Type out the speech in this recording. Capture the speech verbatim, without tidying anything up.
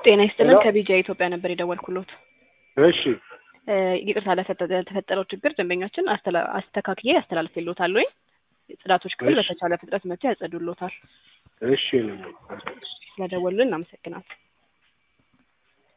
ጤና ይስጥልን ከቢጃ ኢትዮጵያ ነበር የደወልኩሎት። እሺ ይቅርታ ለተፈጠረው ችግር ደንበኛችን አስተካክዬ አስተላልፌልዎታል። ጽዳቶች ክፍል በተቻለ ፍጥነት መጥተው ያጸዱልዎታል። እሺ ስለደወሉልን እናመሰግናለን።